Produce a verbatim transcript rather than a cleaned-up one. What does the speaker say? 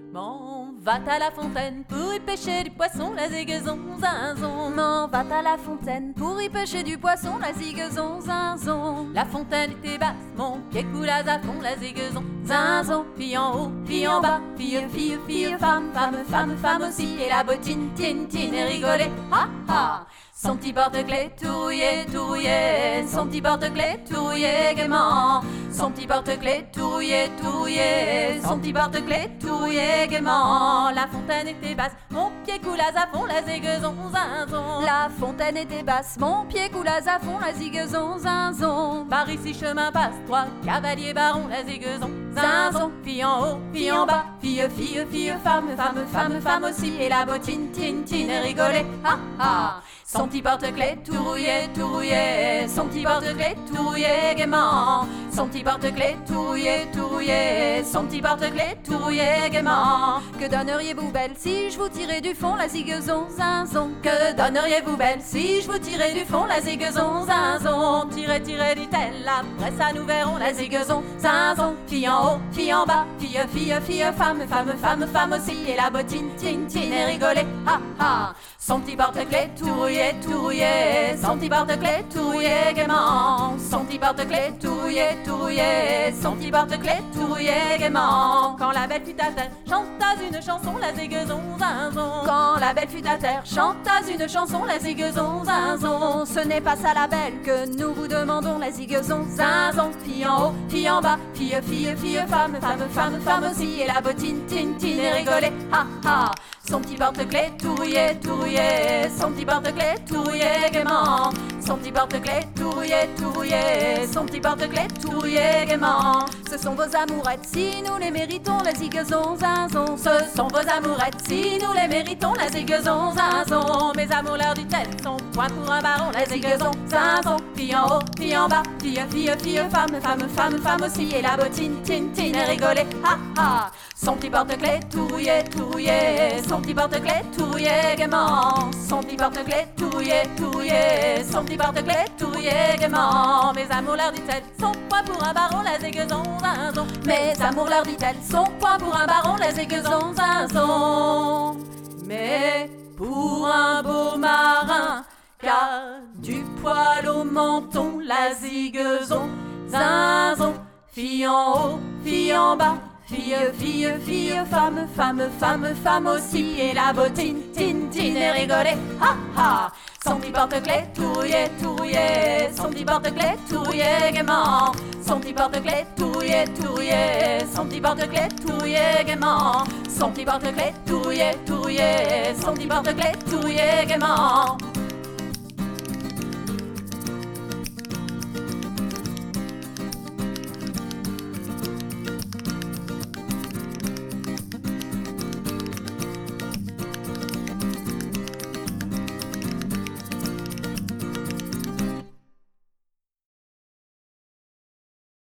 M'en va à la fontaine pour y pêcher du poisson, la zigazon, zinzon. M'en va à la fontaine pour y pêcher du poisson, la zigazon, zinzon. La fontaine était basse, mon pied coule à fond, la zigazon, zinzon. Fille en haut, fille en bas, fille, fille, fille, femme, femme, femme, femme aussi. Et la bottine, tine, tine, et rigolait, ha ha. Son petit porte-clés tout rouillé, tout rouillé, son petit porte-clés tout rouillé gaiement. Son petit porte-clés tout rouillé, tout rouillé, son petit porte-clés tout rouillé gaiement. La fontaine était basse, mon pied coule à fond, la zigazon, zinzon. La fontaine était basse, mon pied coule à fond, la zigazon, zinzon. Par ici chemin passe, trois cavaliers barons, la zigazon, zinzon. Fille en haut, fille en bas, fille, fille, fille, femme, femme, femme, femme aussi. Et la bottine, tine, tine, et rigolait, ha ha. Son petit porte-clés tout rouillé, tout rouillé, son petit porte-clés tout rouillé gaiement. Son petit porte-clés tout rouillé, tout rouillé, son petit porte-clés tout rouillé gaiement. Que donneriez-vous belle si je vous tirais du fond, la zigazon, zinzon? Que donneriez-vous belle si je vous tirais du fond, la zigazon, zinzon? Tirez, tirez, dit-elle, après ça nous verrons, la zigazon, zinzon. Fille en haut, fille en bas, fille, fille, fille, femme, femme, femme, femme aussi. Et la bottine, tine, tine, et rigolait, ha ha. Son petit porte-clés tout rouillé, tout rouillé, son petit porte-clés tout rouillé gaiement. Son petit porte-clés tout rouillé, tout rouillé, son petit porte-clés tout rouillé gaiement. Quand la belle fut à terre, chanta une chanson, la zigazon, zinzon. Quand la belle fut à terre, chanta une chanson, la zigazon, zinzon. Ce n'est pas ça la belle que nous vous demandons, la zigazon, zinzon. Fille en haut, fille en bas, fille, fille, fille, femme, femme, femme, femme aussi. Et la bottine, tine, tine, et rigolait, ha ha. Son petit porte-clés tout rouillé, tout rouillé, son petit porte-clés tout rouillé gaiement. Son petit porte-clés tout rouillé, tout rouillé, son petit porte-clés tout rouillé gaiement. Ce sont vos amourettes, si nous les méritons, la zigazon, zinzon. Ce sont vos amourettes, si nous les méritons, la zigazon, zinzon. Mes amours leur dit-elle, sont point pour un baron, la zigazon, zinzon. Fille en haut, fille en bas, fille, fille, fille, femme, femme, femme, femme aussi. Et la bottine, tine, tine, et rigolait, ha ha. Son petit porte-clés tout rouillé, tout rouillé, son petit porte-clés tout rouillé gaiement. Son petit porte-clés tout rouillé, tout rouillé, son petit porte-clés tout rouillé gaiement. Mes amours leur dit-elle, sont point pour un baron, la zigazon, zinzon. Mes amours leur dit-elle, sont point pour un baron, la zigazon, zinzon. Mais pour un beau marin, qu'a du poil au menton, la zigazon, zinzon. Fille en haut, fille en bas, fille, fille, fille, femme, femme, femme, femme aussi. Et la bottine, tine, tine, et rigolait, ha ha. Son petit porte-clés tout rouillé, tout rouillé, son petit porte-clés tout rouillé gaiement. Son petit porte-clés tout rouillé, tout rouillé, son petit porte-clés tout rouillé gaiement. Son petit porte-clés tout rouillé, tout rouillé, son petit porte-clés tout rouillé gaiement.